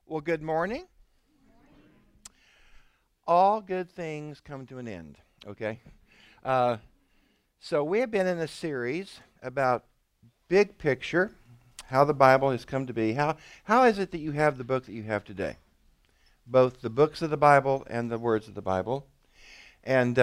Well, good morning. All good things come to an end, okay? Uh, so we have been in a series about big picture, how the Bible has come to be. How is it that you have the book that you have today? Both the books of the Bible and the words of the Bible. And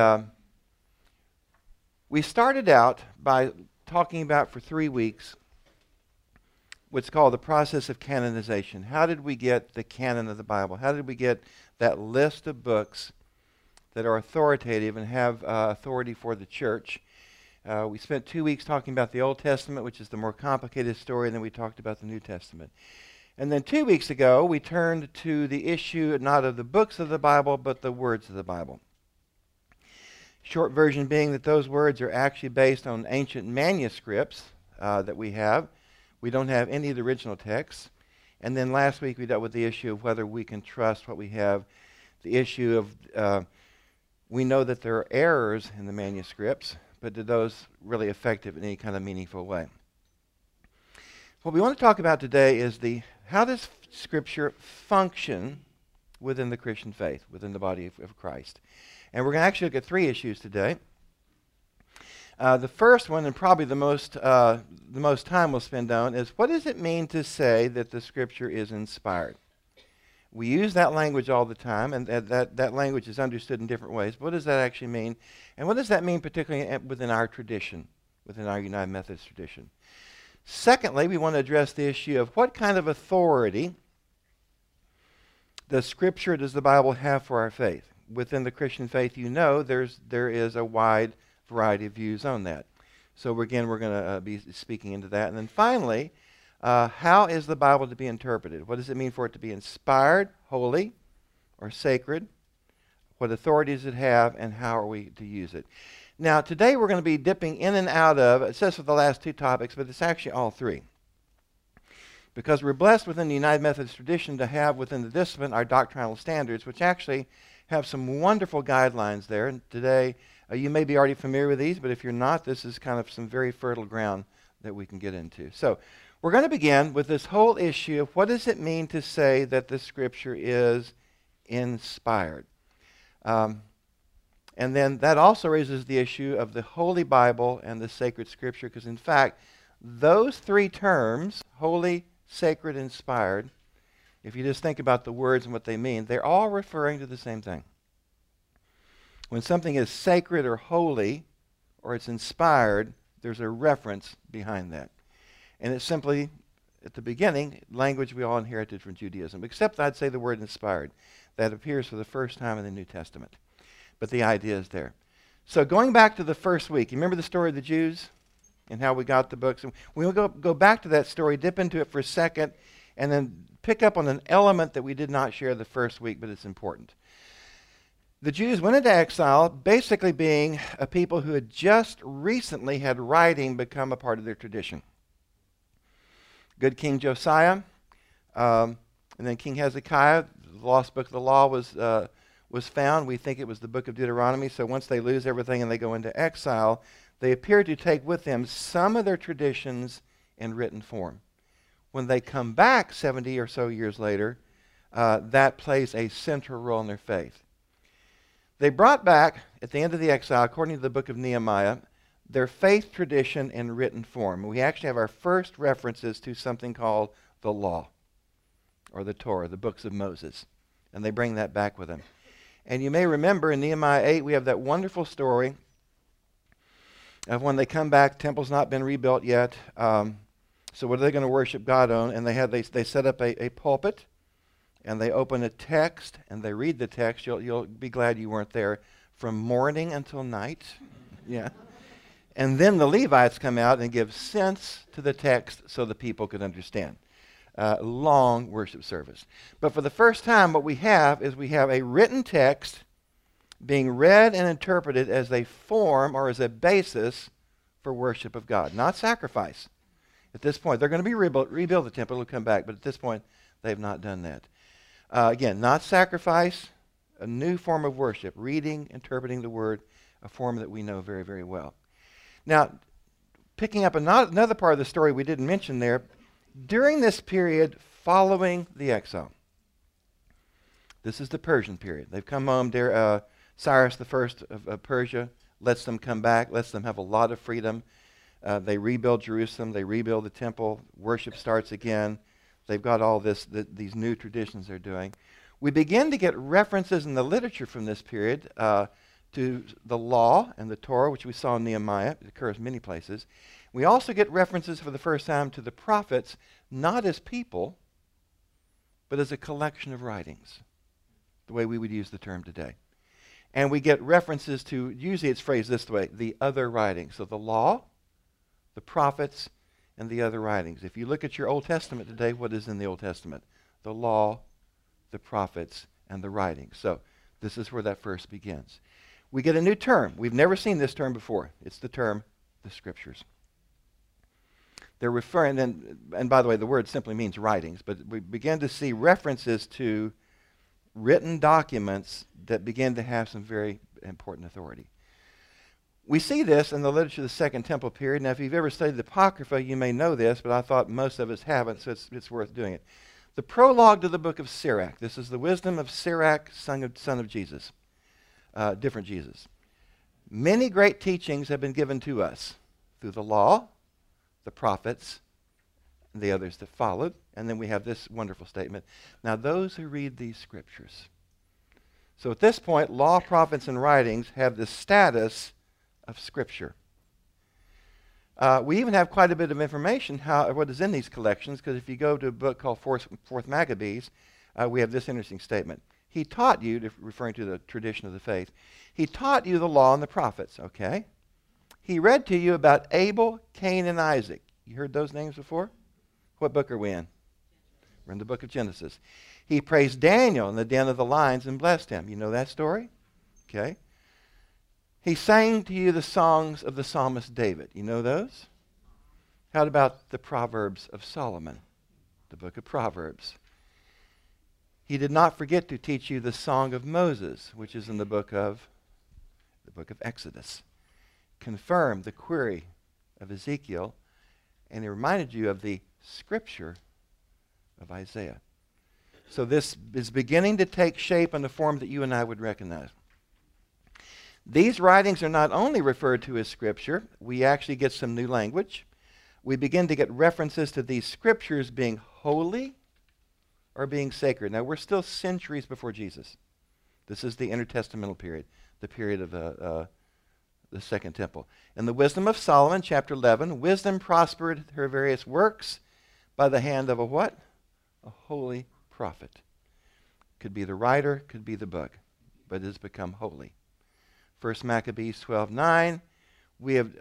we started out by talking about for 3 weeks what's called the process of canonization. How did we get the canon of the Bible? How did we get that list of books that are authoritative and have authority for the church? We spent 2 weeks talking about the Old Testament, which is the more complicated story, and then we talked about the New Testament. And then 2 weeks ago, we turned to the issue not of the books of the Bible, but the words of the Bible. Short version being that those words are actually based on ancient manuscripts that we have. We don't have any of the original texts. And then last week we dealt with the issue of whether we can trust what we have. The issue of we know that there are errors in the manuscripts, but do those really affect it in any kind of meaningful way? What we want to talk about today is how does Scripture function within the Christian faith, within the body of Christ? And we're going to actually look at 3 issues today. The first one, and probably the most time we'll spend on, is what does it mean to say that the Scripture is inspired? We use that language all the time, and that language is understood in different ways. What does that actually mean? And what does that mean particularly within our tradition, within our United Methodist tradition? Secondly, we want to address the issue of what kind of authority does the Bible have for our faith? Within the Christian faith, there is a wide variety of views on that. So we're going to be speaking into that. And then finally, how is the Bible to be interpreted? What does it mean for it to be inspired, holy, or sacred? What authority does it have, and how are we to use it? Now, today we're going to be dipping in and out of, it says for the last 2 topics, but it's actually all 3. Because we're blessed within the United Methodist tradition to have within the discipline our doctrinal standards, which actually have some wonderful guidelines there. And today, you may be already familiar with these, but if you're not, this is kind of some very fertile ground that we can get into. So we're going to begin with this whole issue of what does it mean to say that the Scripture is inspired? And then that also raises the issue of the Holy Bible and the sacred Scripture, because in fact, those 3 terms, holy, sacred, inspired, if you just think about the words and what they mean, they're all referring to the same thing. When something is sacred or holy, or it's inspired, there's a reference behind that. And it's simply, at the beginning, language we all inherited from Judaism, except I'd say the word inspired. That appears for the first time in the New Testament. But the idea is there. So going back to the first week, you remember the story of the Jews and how we got the books? And we'll go back to that story, dip into it for a second, and then pick up on an element that we did not share the first week, but it's important. The Jews went into exile, basically being a people who had just recently had writing become a part of their tradition. Good King Josiah, and then King Hezekiah, the lost book of the law was found. We think it was the book of Deuteronomy. So once they lose everything and they go into exile, they appear to take with them some of their traditions in written form. When they come back 70 or so years later, that plays a central role in their faith. They brought back, at the end of the exile, according to the book of Nehemiah, their faith tradition in written form. We actually have our first references to something called the law, or the Torah, the books of Moses. And they bring that back with them. And you may remember in Nehemiah 8, we have that wonderful story of when they come back, temple's not been rebuilt yet. So what are they going to worship God on? And they set up a pulpit, and they open a text, and they read the text. You'll be glad you weren't there. From morning until night. Yeah. And then the Levites come out and give sense to the text so the people could understand. Long worship service. But for the first time, what we have is a written text being read and interpreted as a form or as a basis for worship of God, not sacrifice. At this point, they're going to be rebuild the temple. It'll come back, but at this point, they've not done that. Again, not sacrifice, a new form of worship, reading, interpreting the Word, a form that we know very, very well. Now, picking up another part of the story we didn't mention there, during this period following the exile, This is the Persian period. They've come home. Cyrus the First of Persia lets them come back, lets them have a lot of freedom. They rebuild Jerusalem. They rebuild the temple. Worship starts again. They've got all these new traditions they're doing. We begin to get references in the literature from this period to the law and the Torah, which we saw in Nehemiah. It occurs many places. We also get references for the first time to the prophets, not as people, but as a collection of writings, the way we would use the term today. And we get references to, usually it's phrased this way, the other writings. So the law, the prophets, and the other writings. If you look at your Old Testament today, what is in the Old Testament? The law, the prophets, and the writings. So this is where that first begins. We get a new term. We've never seen this term before. It's the term, the Scriptures. They're referring, and by the way, the word simply means writings, but we begin to see references to written documents that begin to have some very important authority. We see this in the literature of the Second Temple period. Now, if you've ever studied the Apocrypha, you may know this, but I thought most of us haven't, so it's worth doing it. The prologue to the book of Sirach. This is the wisdom of Sirach, son of Jesus, different Jesus. Many great teachings have been given to us through the law, the prophets, and the others that followed. And then we have this wonderful statement. Now, those who read these scriptures. So at this point, law, prophets, and writings have the status of Scripture. We even have quite a bit of information what is in these collections, because if you go to a book called Fourth Maccabees, we have this interesting statement. He taught you, referring to the tradition of the faith, he taught you the law and the prophets, okay? He read to you about Abel, Cain, and Isaac. You heard those names before? What book are we in? We're in the book of Genesis. He praised Daniel in the den of the lions and blessed him. You know that story? Okay. He sang to you the songs of the psalmist David. You know those? How about the Proverbs of Solomon, the book of Proverbs? He did not forget to teach you the song of Moses, which is in the book of Exodus. Confirmed the query of Ezekiel, and he reminded you of the scripture of Isaiah. So this is beginning to take shape in the form that you and I would recognize. These writings are not only referred to as Scripture, we actually get some new language. We begin to get references to these Scriptures being holy or being sacred. Now, we're still centuries before Jesus. This is the intertestamental period, the period of the Second Temple. In the Wisdom of Solomon, chapter 11, wisdom prospered her various works by the hand of a what? A holy prophet. Could be the writer, could be the book, but it has become holy. 1 Maccabees 12:9, we have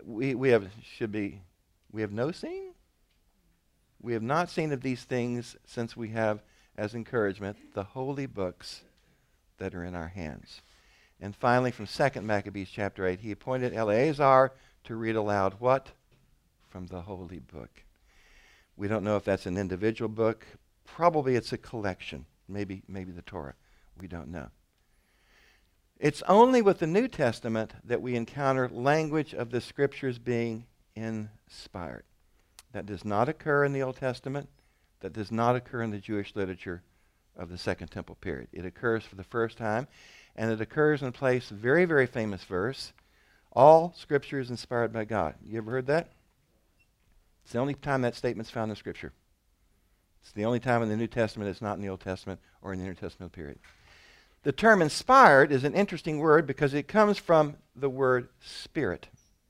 no seen? We have not seen of these things since we have, as encouragement, the holy books that are in our hands. And finally, from 2 Maccabees chapter 8, he appointed Eleazar to read aloud what? From the holy book. We don't know if that's an individual book. Probably it's a collection. Maybe the Torah. We don't know. It's only with the New Testament that we encounter language of the Scriptures being inspired. That does not occur in the Old Testament. That does not occur in the Jewish literature of the Second Temple period. It occurs for the first time, and it occurs in a place, very, very famous verse, all Scripture is inspired by God. You ever heard that? It's the only time that statement's found in Scripture. It's the only time in the New Testament it's not in the Old Testament or in the intertestamental period. The term inspired is an interesting word because it comes from the word spirit.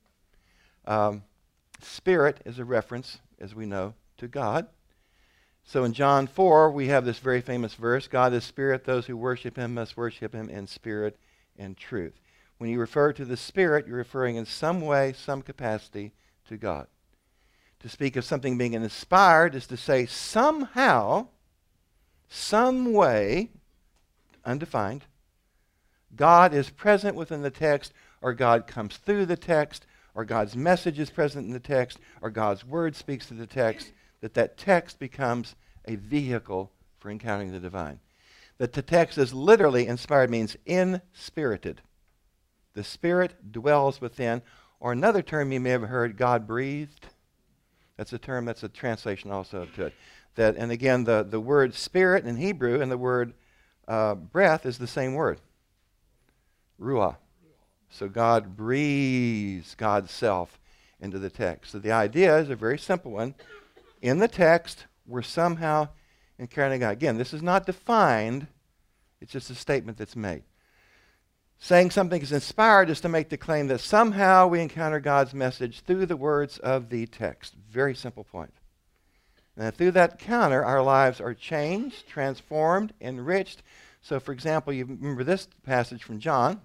Spirit is a reference, as we know, to God. So in John 4, we have this very famous verse, God is spirit, those who worship him must worship him in spirit and truth. When you refer to the Spirit, you're referring in some way, some capacity to God. To speak of something being inspired is to say somehow, some way, undefined, God is present within the text, or God comes through the text, or God's message is present in the text, or God's word speaks to the text, that text becomes a vehicle for encountering the divine. That the text is literally inspired means inspirited. The Spirit dwells within, or another term you may have heard, God breathed. That's a term, that's a translation also to it. And again, the word spirit in Hebrew and the word breath is the same word, ruah. So God breathes God's self into the text. So the idea is a very simple one. In the text, we're somehow encountering God. Again, this is not defined. It's just a statement that's made. Saying something is inspired is to make the claim that somehow we encounter God's message through the words of the text. Very simple point. And through that encounter, our lives are changed, transformed, enriched. So, for example, you remember this passage from John.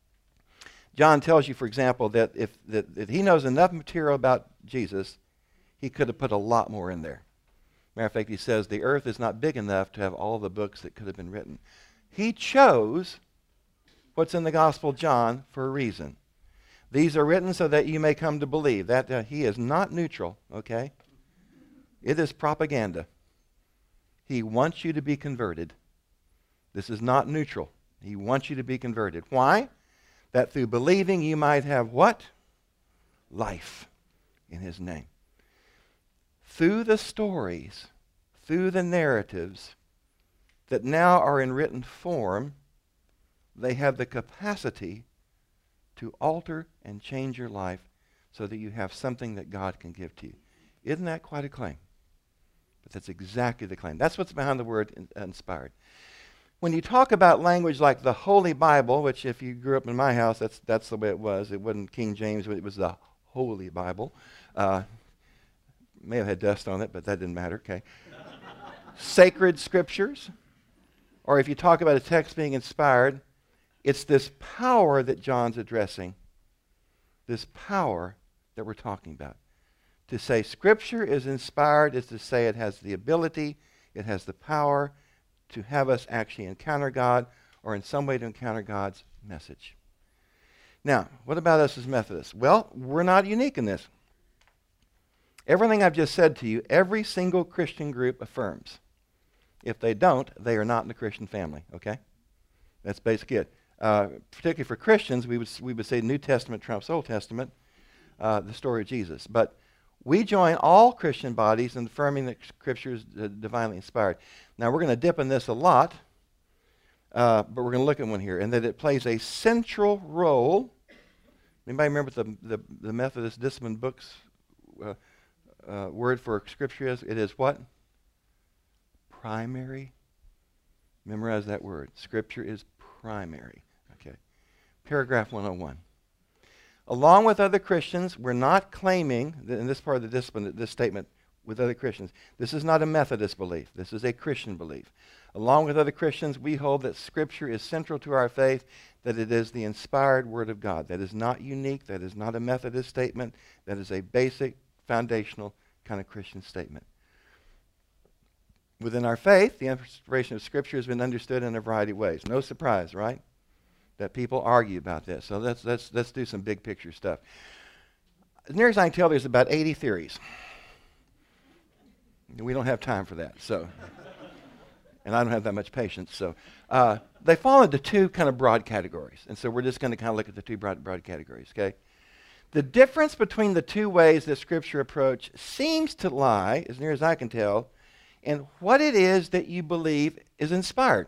John tells you, for example, that if he knows enough material about Jesus, he could have put a lot more in there. Matter of fact, he says the earth is not big enough to have all the books that could have been written. He chose what's in the Gospel of John for a reason. These are written so that you may come to believe. That he is not neutral, okay? It is propaganda. He wants you to be converted. This is not neutral. He wants you to be converted. Why? That through believing you might have what? Life in his name. Through the stories, through the narratives that now are in written form, they have the capacity to alter and change your life so that you have something that God can give to you. Isn't that quite a claim? But that's exactly the claim. That's what's behind the word inspired. When you talk about language like the Holy Bible, which if you grew up in my house, that's the way it was. It wasn't King James, it was the Holy Bible. May have had dust on it, but that didn't matter, okay. Sacred scriptures, or if you talk about a text being inspired, it's this power that John's addressing, this power that we're talking about. To say Scripture is inspired is to say it has the ability, it has the power to have us actually encounter God or in some way to encounter God's message. Now, what about us as Methodists? Well, we're not unique in this. Everything I've just said to you, every single Christian group affirms. If they don't, they are not in the Christian family, okay? That's basically it. Particularly for Christians, we would say New Testament trumps Old Testament, the story of Jesus. But we join all Christian bodies in affirming that Scripture is divinely inspired. Now, we're going to dip in this a lot, but we're going to look at one here, and that it plays a central role. Anybody remember what the Methodist Discipline books word for Scripture is? It is what? Primary. Memorize that word. Scripture is primary. Okay. Paragraph 101. Along with other Christians, we're not claiming, in this part of the discipline, this statement, with other Christians, this is not a Methodist belief. This is a Christian belief. Along with other Christians, we hold that Scripture is central to our faith, that it is the inspired Word of God. That is not unique. That is not a Methodist statement. That is a basic, foundational kind of Christian statement. Within our faith, the inspiration of Scripture has been understood in a variety of ways. No surprise, right? That people argue about this. So let's do some big picture stuff. As near as I can tell, there's about 80 theories. We don't have time for that. So, and I don't have that much patience. So they fall into two kind of broad categories. And so we're just going to kind of look at the two broad categories, okay? The difference between the two ways that Scripture approach seems to lie, as near as I can tell, in what it is that you believe is inspired.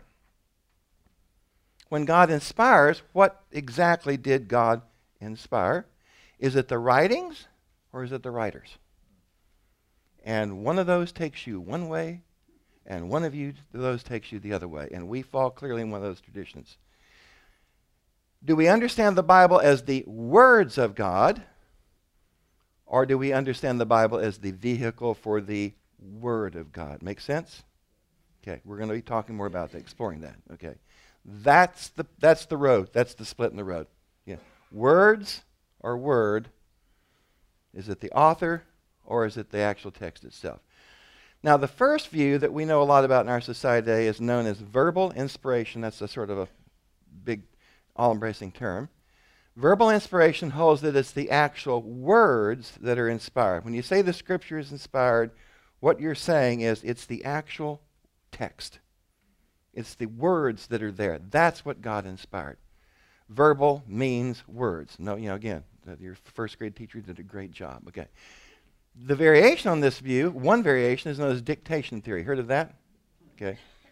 When God inspires, what exactly did God inspire? Is it the writings or is it the writers? And one of those takes you one way, and one of those takes you the other way. And we fall clearly in one of those traditions. Do we understand the Bible as the words of God, or do we understand the Bible as the vehicle for the Word of God? Make sense? Okay, we're going to be talking more about that, exploring that. Okay, that's the road. That's the split in the road. Yeah, words or word. Is it the author or is it the actual text itself? Now, the first view that we know a lot about in our society today is known as verbal inspiration. That's a sort of a big, all-embracing term. Verbal inspiration holds that it's the actual words that are inspired. When you say the Scripture is inspired, what you're saying is it's the actual text. It's the words that are there. That's what God inspired. Verbal means words. No, again, your first grade teacher did a great job. Okay. The variation on this view, one variation is known as dictation theory. Heard of that? Okay.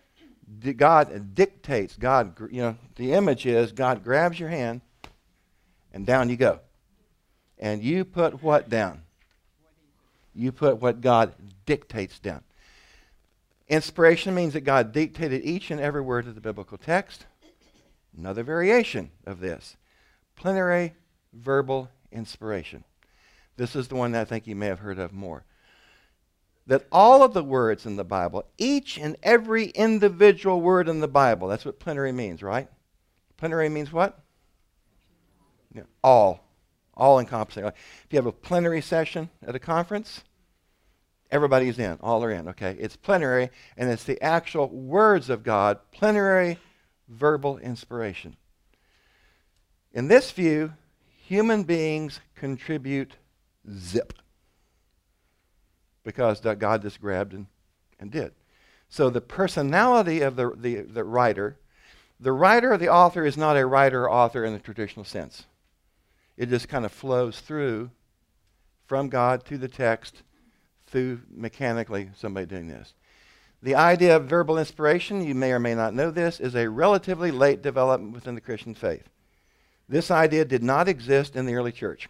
God dictates. God, the image is God grabs your hand, and down you go. And you put what down? You put what God dictates down. Inspiration means that God dictated each and every word of the biblical text. Another variation of this. Plenary verbal inspiration. This is the one that I think you may have heard of more. That all of the words in the Bible, each and every individual word in the Bible, that's what plenary means, right? Plenary means what? Yeah, all encompassing. If you have a plenary session at a conference, everybody's in, all are in, okay? It's plenary, and it's the actual words of God, plenary verbal inspiration. In this view, human beings contribute zip, because God just grabbed and did. So the personality of the writer, or the author is not a writer or author in the traditional sense. It just kind of flows through from God to the text through mechanically somebody doing this. The idea of verbal inspiration, you may or may not know this, is a relatively late development within the Christian faith. This idea did not exist in the early church.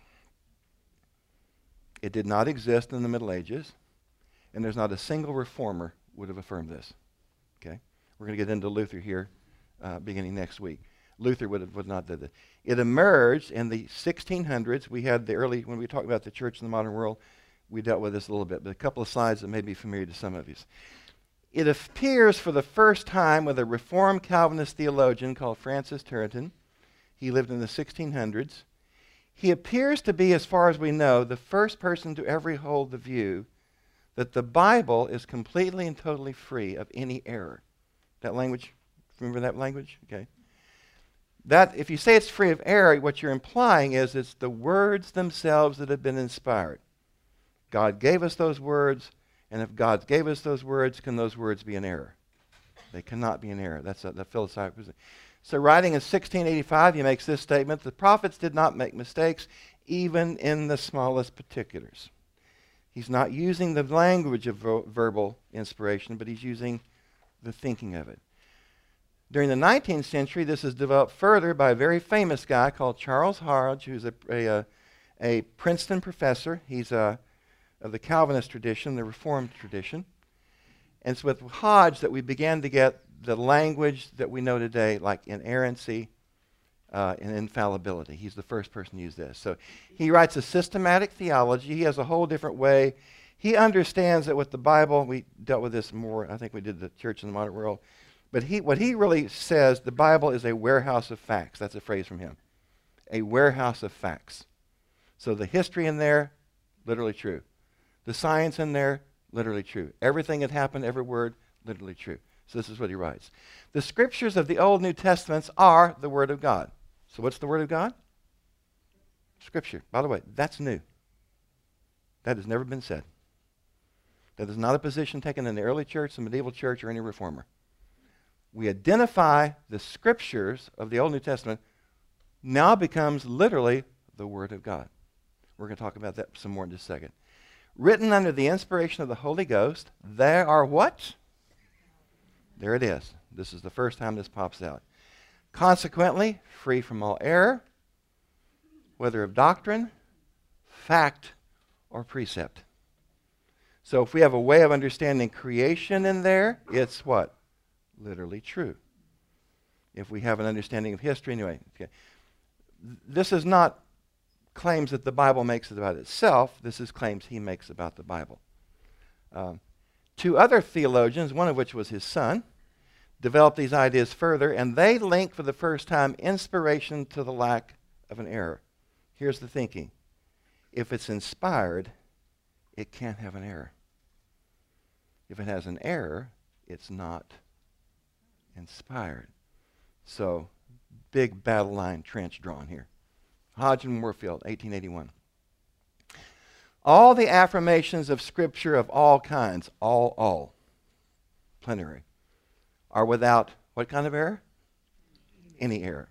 It did not exist in the Middle Ages, and there's not a single reformer would have affirmed this. Okay, we're going to get into Luther here beginning next week. Luther would not do this. It emerged in the 1600s. We had the early, when we talk about the church in the modern world, we dealt with this a little bit, but a couple of slides that may be familiar to some of you. It appears for the first time with a Reformed Calvinist theologian called Francis Turretin. He lived in the 1600s. He appears to be, as far as we know, the first person to ever hold the view that the Bible is completely and totally free of any error. That language, remember that language? Okay. That, if you say it's free of error, what you're implying is it's the words themselves that have been inspired. God gave us those words, and if God gave us those words, can those words be an error? They cannot be an error. That's the philosophical position. So writing in 1685, he makes this statement: the prophets did not make mistakes, even in the smallest particulars. He's not using the language of verbal inspiration, but he's using the thinking of it. During the 19th century, this is developed further by a very famous guy called Charles Hodge, who's a Princeton professor. He's of the Calvinist tradition, the Reformed tradition. And it's with Hodge that we began to get the language that we know today, like inerrancy and infallibility. He's the first person to use this. So he writes a systematic theology. He has a whole different way. He understands that with the Bible, we dealt with this more, I think we did the church in the modern world. But what he really says, the Bible is a warehouse of facts. That's a phrase from him. A warehouse of facts. So the history in there, literally true. The science in there, literally true. Everything that happened, every word, literally true. So this is what he writes. The scriptures of the Old New Testaments are the Word of God. So what's the Word of God? Scripture. By the way, that's new. That has never been said. That is not a position taken in the early church, the medieval church, or any reformer. We identify the scriptures of the Old New Testament now becomes literally the Word of God. We're going to talk about that some more in just a second. Written under the inspiration of the Holy Ghost, there are what? There it is. This is the first time this pops out. Consequently, free from all error, whether of doctrine, fact, or precept. So if we have a way of understanding creation in there, it's what? Literally true. If we have an understanding of history, anyway. Okay. This is not claims that the Bible makes about itself. This is claims he makes about the Bible. Two other theologians, one of which was his son, developed these ideas further, and they link for the first time inspiration to the lack of an error. Here's the thinking. If it's inspired, it can't have an error. If it has an error, it's not inspired. So, big battle line trench drawn here. Hodge and Warfield, 1881. All the affirmations of Scripture of all kinds, all, plenary, are without what kind of error? Any error.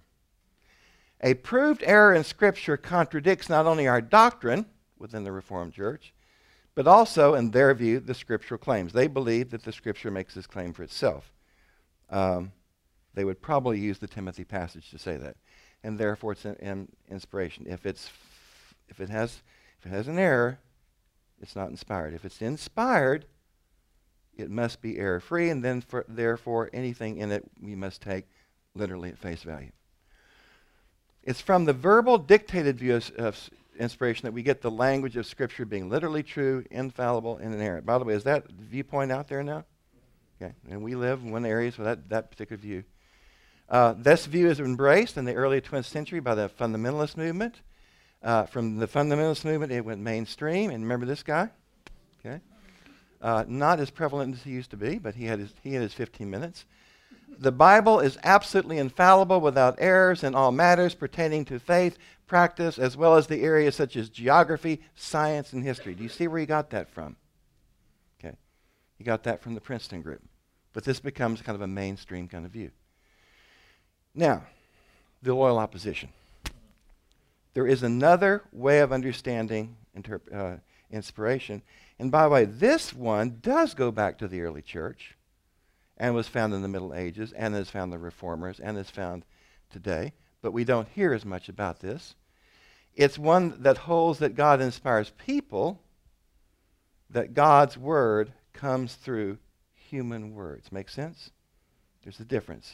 A proved error in Scripture contradicts not only our doctrine within the Reformed Church, but also, in their view, the scriptural claims. They believe that the Scripture makes this claim for itself. they would probably use the Timothy passage to say that. And therefore it's an inspiration. If it has an error, it's not inspired. If it's inspired, it must be error-free, and then therefore anything in it we must take literally at face value. It's from the verbal dictated view of inspiration that we get the language of Scripture being literally true, infallible, and inerrant. By the way, is that viewpoint out there now? Okay, and we live in one area with that particular view. This view is embraced in the early 20th century by the fundamentalist movement. From the fundamentalist movement, it went mainstream. And remember this guy? Okay, not as prevalent as he used to be, but he had his 15 minutes. The Bible is absolutely infallible, without errors in all matters pertaining to faith, practice, as well as the areas such as geography, science, and history. Do you see where he got that from? Okay, he got that from the Princeton group. But this becomes kind of a mainstream kind of view. Now, the loyal opposition. There is another way of understanding inspiration. And by the way, this one does go back to the early church and was found in the Middle Ages and is found in the Reformers and is found today. But we don't hear as much about this. It's one that holds that God inspires people, that God's word comes through human words. Make sense? There's a difference.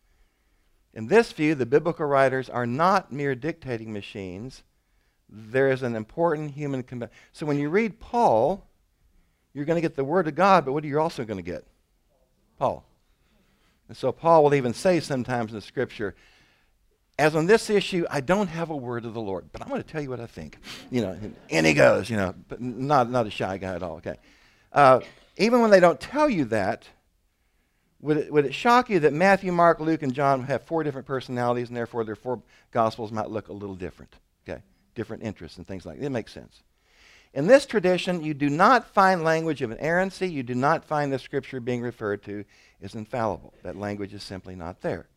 In this view, the biblical writers are not mere dictating machines. There is an important human So when you read Paul, you're going to get the word of God, but what are you also going to get? Paul. And so Paul will even say sometimes in the scripture, as on this issue, I don't have a word of the Lord, but I'm going to tell you what I think. And he goes, but not a shy guy at all, okay? Even when they don't tell you that, would it shock you that Matthew, Mark, Luke, and John have 4 different personalities, and therefore their 4 gospels might look a little different, okay? Different interests and things like that. It makes sense. In this tradition, you do not find language of inerrancy. You do not find the scripture being referred to as infallible. That language is simply not there.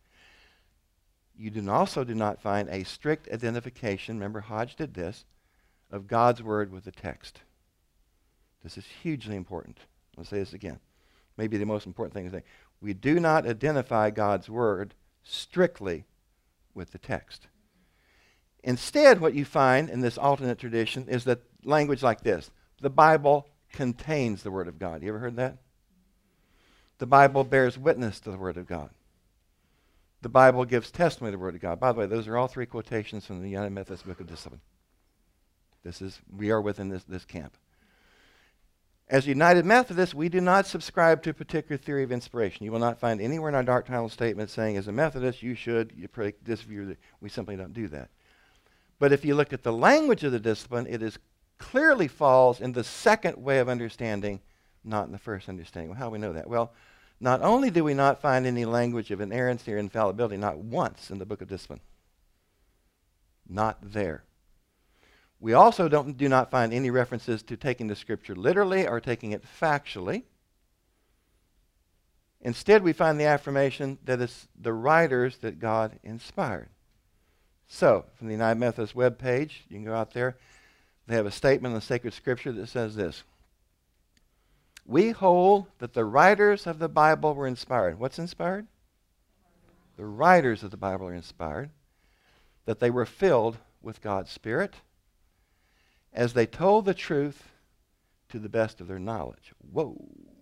You also do not find a strict identification, remember Hodge did this, of God's word with the text. This is hugely important. I'll say this again. Maybe the most important thing is that we do not identify God's word strictly with the text. Instead, what you find in this alternate tradition is that language like this. The Bible contains the word of God. You ever heard that? The Bible bears witness to the word of God. The Bible gives testimony to the word of God. By the way, those are all 3 quotations from the United Methodist Book of Discipline. We are within this camp. As United Methodists, we do not subscribe to a particular theory of inspiration. You will not find anywhere in our doctrinal statement saying, as a Methodist, you predict this view. We simply don't do that. But if you look at the language of the discipline, it clearly falls in the second way of understanding, not in the first understanding. Well, how do we know that? Well, not only do we not find any language of inerrancy or infallibility, not once in the Book of Discipline. Not there. We also do not find any references to taking the scripture literally or taking it factually. Instead, we find the affirmation that it's the writers that God inspired. So, from the United Methodist webpage, you can go out there. They have a statement in the sacred scripture that says this. We hold that the writers of the Bible were inspired. What's inspired? The writers of the Bible are inspired. That they were filled with God's Spirit as they told the truth to the best of their knowledge. Whoa.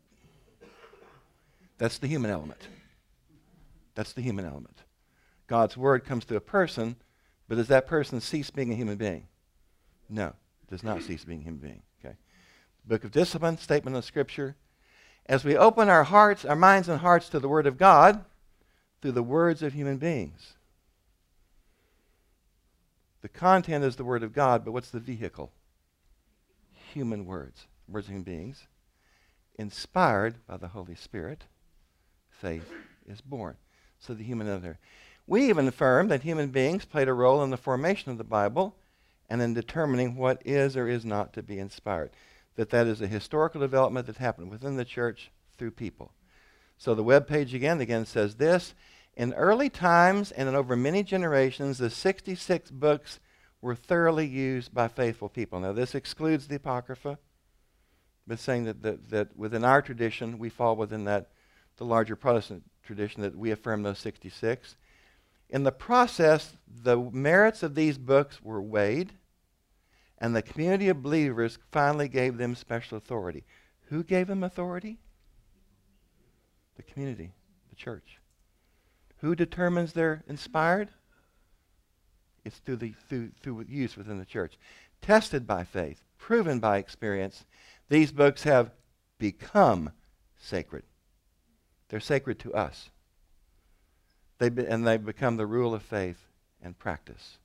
That's the human element. That's the human element. God's word comes to a person, but does that person cease being a human being? No, it does not cease being a human being. Okay. Book of Discipline, statement of Scripture. As we open our hearts, our minds and hearts to the Word of God through the words of human beings. The content is the Word of God, but what's the vehicle? Human words. Words of human beings. Inspired by the Holy Spirit, faith is born. So the human other. We even affirm that human beings played a role in the formation of the Bible and in determining what is or is not to be inspired. That is a historical development that happened within the church through people. So the webpage again says this. In early times and over many generations, the 66 books were thoroughly used by faithful people. Now this excludes the Apocrypha, but saying that within our tradition we fall within that the larger Protestant tradition that we affirm those 66. In the process, the merits of these books were weighed, and the community of believers finally gave them special authority. Who gave them authority? The community, the church. Who determines they're inspired? It's through use within the church. Tested by faith, proven by experience, these books have become sacred. They're sacred to us. They've become the rule of faith and practice.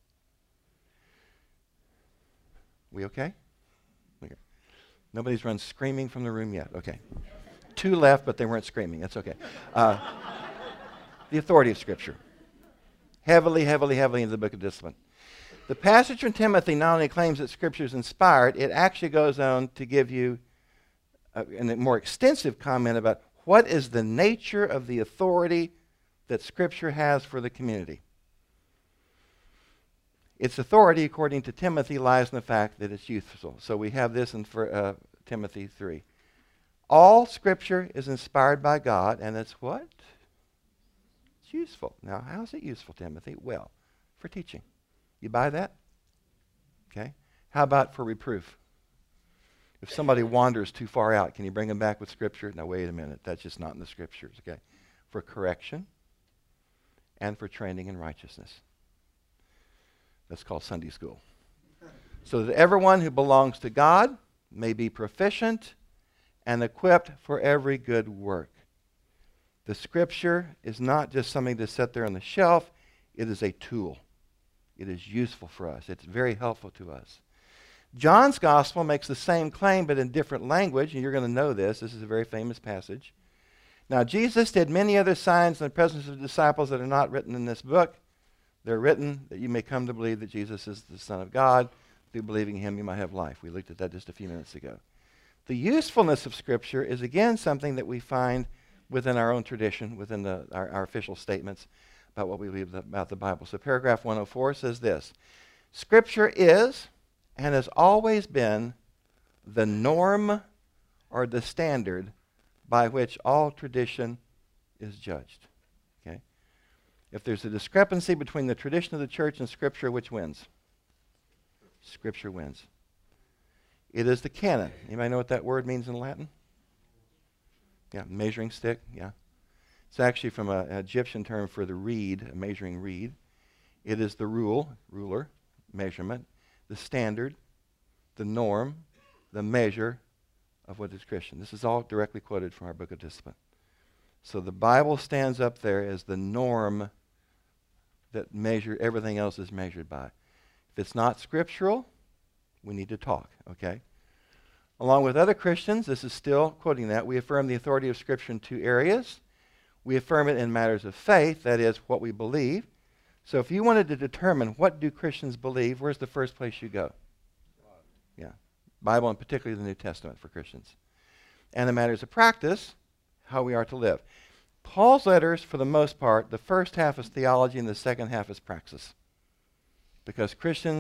We okay? Okay. Nobody's run screaming from the room yet. Okay. 2 left, but they weren't screaming. That's okay. The authority of Scripture. Heavily, heavily, heavily into the book of discipline. The passage from Timothy not only claims that Scripture is inspired, it actually goes on to give you a more extensive comment about what is the nature of the authority that Scripture has for the community. Its authority, according to Timothy, lies in the fact that it's useful. So we have this in Timothy 3. All Scripture is inspired by God, and it's what? It's useful. Now, how is it useful, Timothy? Well, for teaching. You buy that? Okay. How about for reproof? If somebody wanders too far out, can you bring them back with Scripture? Now, wait a minute. That's just not in the Scriptures, okay? For correction and for training in righteousness. That's called Sunday school. So that everyone who belongs to God may be proficient and equipped for every good work. The Scripture is not just something to sit there on the shelf. It is a tool. It is useful for us. It's very helpful to us. John's Gospel makes the same claim, but in different language, and you're going to know this. This is a very famous passage. Now, Jesus did many other signs in the presence of the disciples that are not written in this book. They're written that you may come to believe that Jesus is the Son of God. Through believing in him, you might have life. We looked at that just a few minutes ago. The usefulness of Scripture is, again, something that we find within our own tradition, within our official statements about what we believe about the Bible. So paragraph 104 says this: Scripture is and has always been the norm or the standard by which all tradition is judged. Okay? If there's a discrepancy between the tradition of the church and Scripture, which wins? Scripture wins. It is the canon. Anybody know what that word means in Latin? Yeah, measuring stick, yeah. It's actually from an Egyptian term for the reed, a measuring reed. It is the ruler, measurement, the standard, the norm, the measure of what is Christian. This is all directly quoted from our Book of Discipline. So the Bible stands up there as the norm that everything else is measured by. If it's not scriptural, we need to talk, okay? Along with other Christians, this is still quoting that, we affirm the authority of Scripture in 2 areas. We affirm it in matters of faith, that is, what we believe. So if you wanted to determine what do Christians believe, where's the first place you go? Yeah, Bible, and particularly the New Testament for Christians. And in matters of practice, how we are to live. Paul's letters, for the most part, the first half is theology and the second half is praxis. Because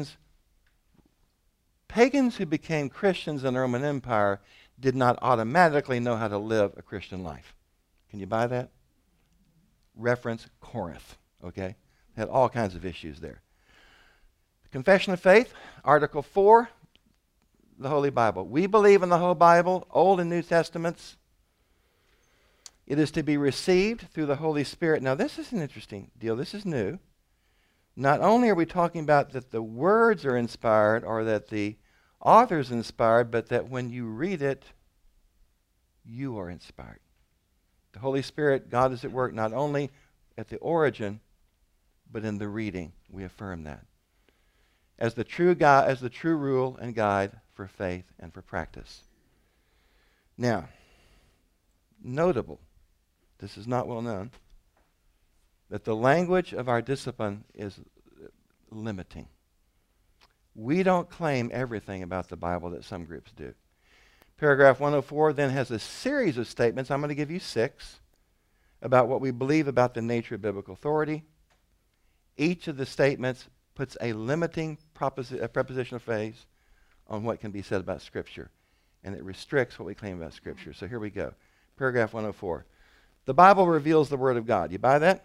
pagans who became Christians in the Roman Empire did not automatically know how to live a Christian life. Can you buy that? Reference Corinth, okay? Had all kinds of issues there. The Confession of Faith, Article 4, the Holy Bible. We believe in the whole Bible, Old and New Testaments. It is to be received through the Holy Spirit. Now, this is an interesting deal. This is new. Not only are we talking about that the words are inspired or that the author is inspired, but that when you read it, you are inspired. The Holy Spirit, God is at work not only at the origin, but in the reading. We affirm that. As the true rule and guide for faith and for practice. Now, notable, this is not well known, that the language of our discipline is limiting. We don't claim everything about the Bible that some groups do. Paragraph 104 then has a series of statements. I'm going to give you 6 about what we believe about the nature of biblical authority. Each of the statements puts a limiting prepositional phrase on what can be said about Scripture. And it restricts what we claim about Scripture. So here we go. Paragraph 104. The Bible reveals the Word of God. You buy that?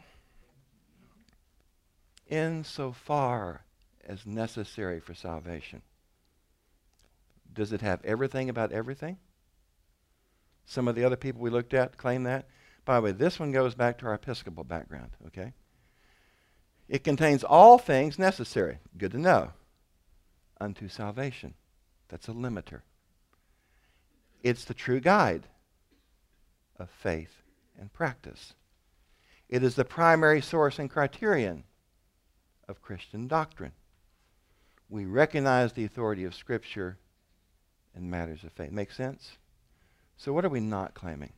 Insofar as necessary for salvation. Does it have everything about everything? Some of the other people we looked at claim that. By the way, this one goes back to our Episcopal background, okay? It contains all things necessary. Good to know. Unto salvation. That's a limiter. It's the true guide of faith and practice. It is the primary source and criterion of Christian doctrine. We recognize the authority of Scripture in matters of faith. Make sense? So what are we not claiming?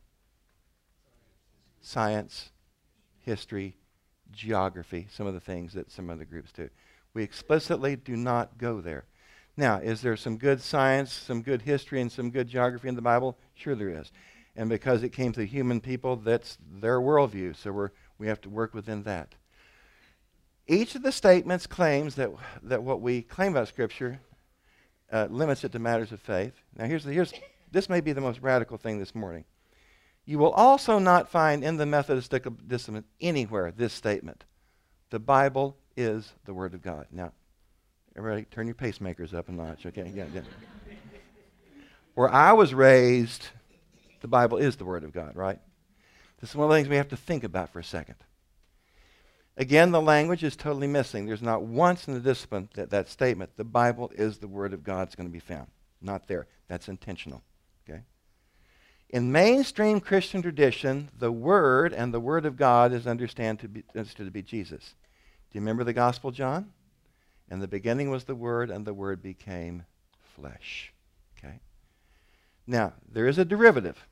Science, history, geography, some of the things that some other groups do. We explicitly do not go there. Now, is there some good science, some good history, and some good geography in the Bible? Sure there is. And because it came through human people, that's their worldview. So we have to work within that. Each of the statements claims that what we claim about Scripture limits it to matters of faith. Now, this may be the most radical thing this morning. You will also not find in the Methodist discipline anywhere this statement. The Bible is the Word of God. Now, everybody turn your pacemakers up a notch, okay? Yeah. Where I was raised, the Bible is the Word of God, right? This is one of the things we have to think about for a second. Again, the language is totally missing. There's not once in the discipline that statement, the Bible is the Word of God, is going to be found. Not there. That's intentional, okay? In mainstream Christian tradition, the Word and the Word of God is understood to be Jesus. Do you remember the Gospel of John? In the beginning was the Word, and the Word became flesh. Okay? Now, there is a derivative.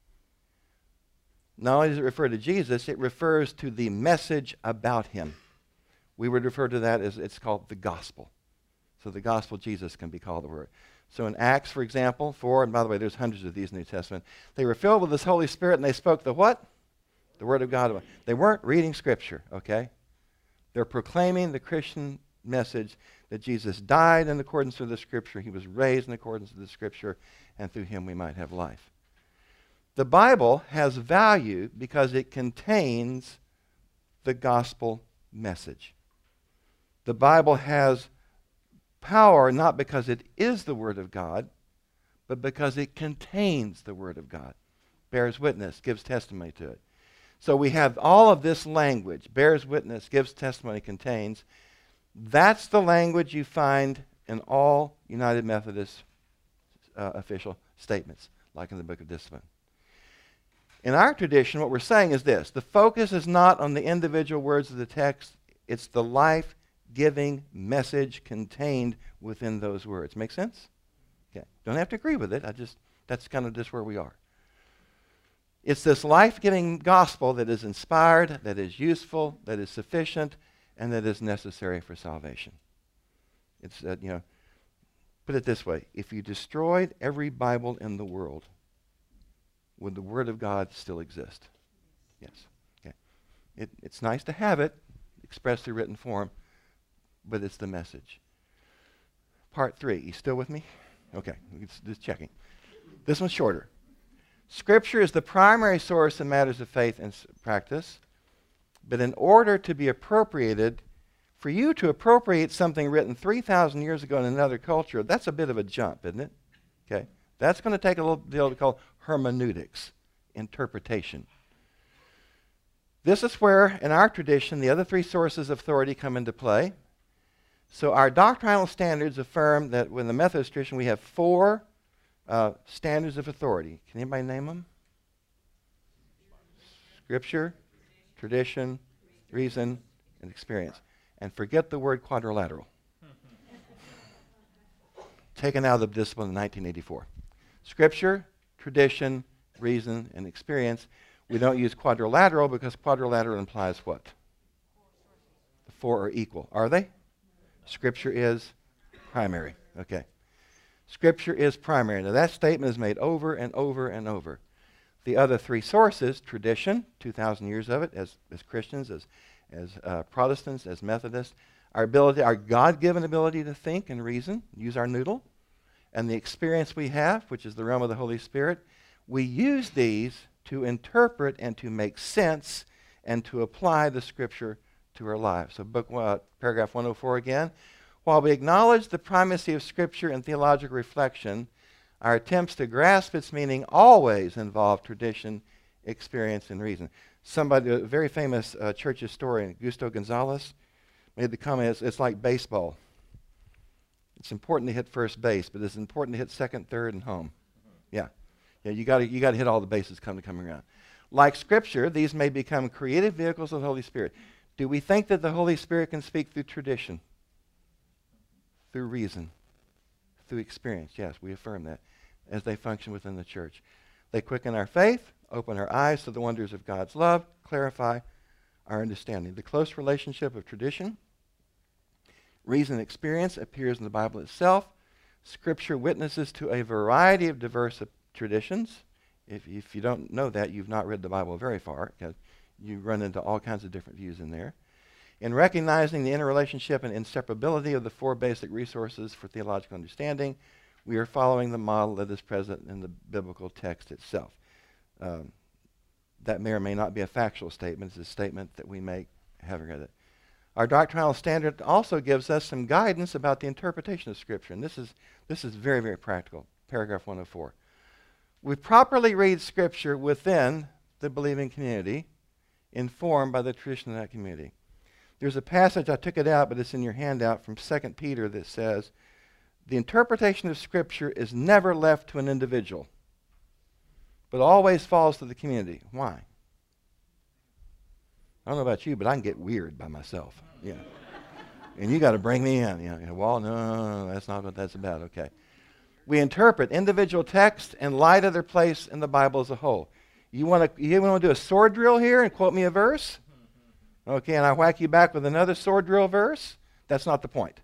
Not only does it refer to Jesus, it refers to the message about him. We would refer to that as it's called the gospel. So the gospel of Jesus can be called the Word. So in Acts, for example, 4, and by the way, there's hundreds of these in the New Testament, they were filled with this Holy Spirit and they spoke the what? The Word of God. They weren't reading Scripture, okay? They're proclaiming the Christian message that Jesus died in accordance with the Scripture, he was raised in accordance with the Scripture, and through him we might have life. The Bible has value because it contains the gospel message. The Bible has power not because it is the Word of God, but because it contains the Word of God. Bears witness, gives testimony to it. So we have all of this language, bears witness, gives testimony, contains. That's the language you find in all United Methodist official statements, like in the Book of Discipline. In our tradition, what we're saying is this. The focus is not on the individual words of the text. It's the life-giving message contained within those words. Make sense? Okay. Don't have to agree with it. That's kind of just where we are. It's this life-giving gospel that is inspired, that is useful, that is sufficient, and that is necessary for salvation. It's, put it this way. If you destroyed every Bible in the world, would the Word of God still exist? Yes. Okay. It's nice to have it expressed through written form, but it's the message. Part 3. You still with me? Okay. Just checking. This one's shorter. Scripture is the primary source in matters of faith and practice, but in order to be appropriated, for you to appropriate something written 3,000 years ago in another culture, that's a bit of a jump, isn't it? Okay. That's going to take a little deal called hermeneutics, interpretation. This is where, in our tradition, the other 3 sources of authority come into play. So our doctrinal standards affirm that in the Methodist tradition we have 4 standards of authority. Can anybody name them? Scripture, tradition, reason, and experience. And forget the word quadrilateral. Taken out of the discipline in 1984. Scripture, tradition, reason, and experience. We don't use quadrilateral because quadrilateral implies what? The 4 are equal. Are they? Scripture is primary. Okay. Scripture is primary. Now that statement is made over and over and over. The other 3 sources, tradition, 2,000 years of it as Christians, as Protestants, as Methodists, our God-given ability to think and reason, use our noodle, and the experience we have, which is the realm of the Holy Spirit, we use these to interpret and to make sense and to apply the Scripture to our lives. So paragraph 104 again. While we acknowledge the primacy of Scripture in theological reflection, our attempts to grasp its meaning always involve tradition, experience, and reason. Somebody, a very famous church historian, Gusto Gonzalez, made the comment, it's like baseball. It's important to hit first base, but it's important to hit second, third, and home. Yeah, you got to hit all the bases coming around. Like Scripture, these may become creative vehicles of the Holy Spirit. Do we think that the Holy Spirit can speak through tradition, through reason, through experience? Yes, we affirm that as they function within the church. They quicken our faith, open our eyes to the wonders of God's love, clarify our understanding. The close relationship of tradition, reason, and experience appears in the Bible itself. Scripture witnesses to a variety of diverse traditions. If you don't know that, you've not read the Bible very far, because you run into all kinds of different views in there. In recognizing the interrelationship and inseparability of the four basic resources for theological understanding, we are following the model that is present in the biblical text itself. That may or may not be a factual statement. It's a statement that we make having read it. Our doctrinal standard also gives us some guidance about the interpretation of Scripture, and this is very, very practical. Paragraph 104. We properly read Scripture within the believing community, informed by the tradition of that community. There's a passage, I took it out, but it's in your handout, from 2 Peter that says, the interpretation of Scripture is never left to an individual, but always falls to the community. Why? I don't know about you, but I can get weird by myself. Yeah. And you got to bring me in. Well, no, that's not what that's about. Okay. We interpret individual texts in light of their place in the Bible as a whole. You want to do a sword drill here and quote me a verse? Okay, and I whack you back with another sword drill verse? That's not the point.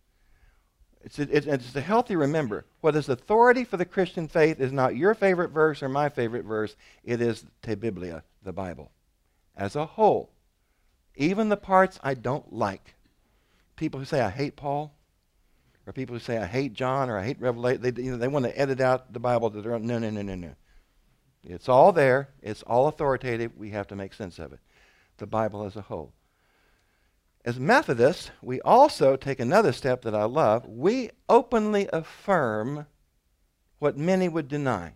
It's a healthy remember. What is authority for the Christian faith is not your favorite verse or my favorite verse. It is Te Biblia, the Bible, as a whole. Even the parts I don't like. People who say, I hate Paul, or people who say, I hate John, or I hate Revelation, they want to edit out the Bible to their own. No. It's all there. It's all authoritative. We have to make sense of it. The Bible as a whole. As Methodists, we also take another step that I love. We openly affirm what many would deny.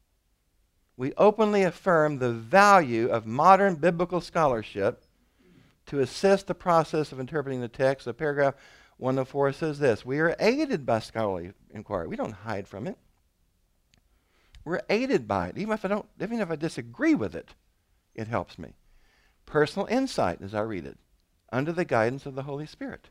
We openly affirm the value of modern biblical scholarship to assist the process of interpreting the text. So paragraph 104 says this, we are aided by scholarly inquiry. We don't hide from it. We're aided by it. Even if I disagree with it, it helps me. Personal insight as I read it, under the guidance of the Holy Spirit.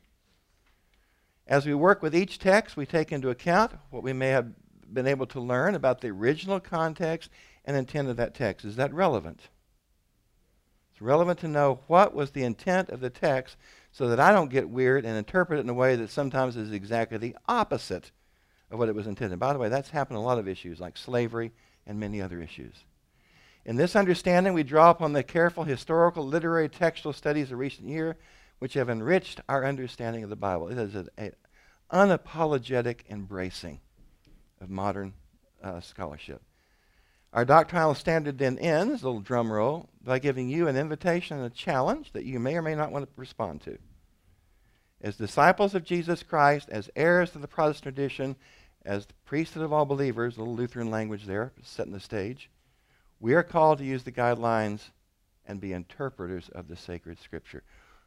As we work with each text, we take into account what we may have been able to learn about the original context and intent of that text. Is that relevant? It's relevant to know what was the intent of the text so that I don't get weird and interpret it in a way that sometimes is exactly the opposite of what it was intended. By the way, that's happened in a lot of issues like slavery and many other issues. In this understanding, we draw upon the careful historical, literary, textual studies of recent year, which have enriched our understanding of the Bible. It is an unapologetic embracing of modern scholarship. Our doctrinal standard then ends, a little drum roll, by giving you an invitation and a challenge that you may or may not want to respond to. As disciples of Jesus Christ, as heirs to the Protestant tradition, as the priesthood of all believers, a little Lutheran language there, setting the stage, we are called to use the guidelines and be interpreters of the sacred Scripture,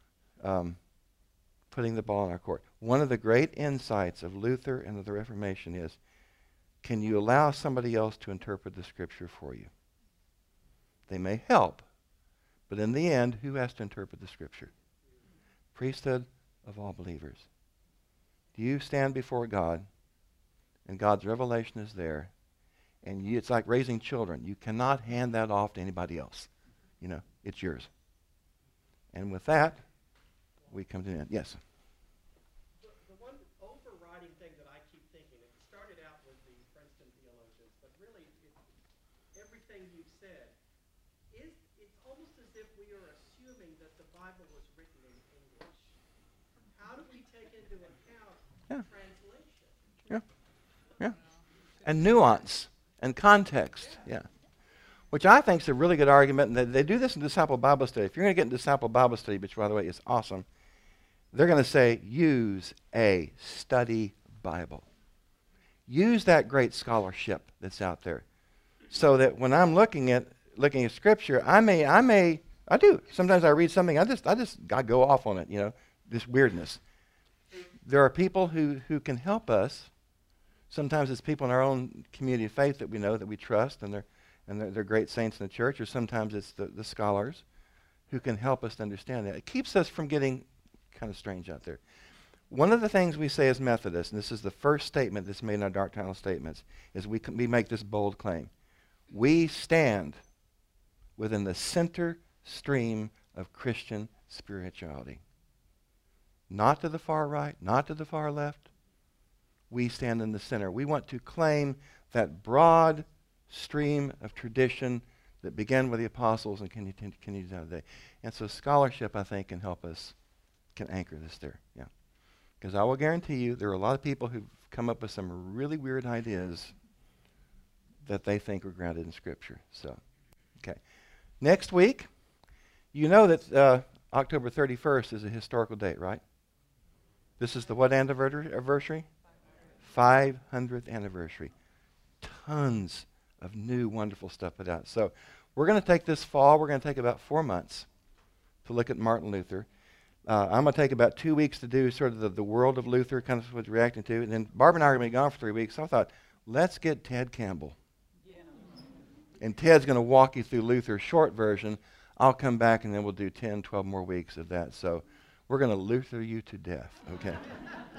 putting the ball in our court. One of the great insights of Luther and of the Reformation is, can you allow somebody else to interpret the Scripture for you? They may help, but in the end, who has to interpret the Scripture? Priesthood of all believers. Do you stand before God, and God's revelation is there, and it's like raising children. You cannot hand that off to anybody else. It's yours. And with that, we come to an end. Yes? The one overriding thing that I keep thinking, it started out with the Princeton theologians, but really everything you've said, it's almost as if we are assuming that the Bible was written in English. How do we take into account translation? Yeah. And nuance. And context, yeah. which I think is a really good argument. And they do this in Disciple Bible Study. If you're going to get in Disciple Bible Study, which, by the way, is awesome, they're going to say, use a study Bible. Use that great scholarship that's out there, so that when I'm looking at Scripture, I do. Sometimes I read something, I go off on it, this weirdness. There are people who can help us. Sometimes it's people in our own community of faith that we know, that we trust, and they're great saints in the church, or sometimes it's the scholars who can help us to understand that. It keeps us from getting kind of strange out there. One of the things we say as Methodists, and this is the first statement that's made in our doctrinal statements, is we make this bold claim. We stand within the center stream of Christian spirituality. Not to the far right, not to the far left. We stand in the center. We want to claim that broad stream of tradition that began with the apostles and continues out today. And so scholarship, I think, can help us, can anchor this there. Yeah. Because I will guarantee you there are a lot of people who've come up with some really weird ideas that they think are grounded in Scripture. So, okay. Next week, you know that October 31st is a historical date, right? This is the what anniversary? 500th anniversary. Tons of new, wonderful stuff put out. So we're going to take this fall, we're going to take about 4 months to look at Martin Luther. I'm going to take about 2 weeks to do sort of the world of Luther, kind of what we're reacting to. And then Barbara and I are going to be gone for 3 weeks. So I thought, let's get Ted Campbell. Yeah. And Ted's going to walk you through Luther's short version. I'll come back and then we'll do 10, 12 more weeks of that. So we're going to Luther you to death, okay?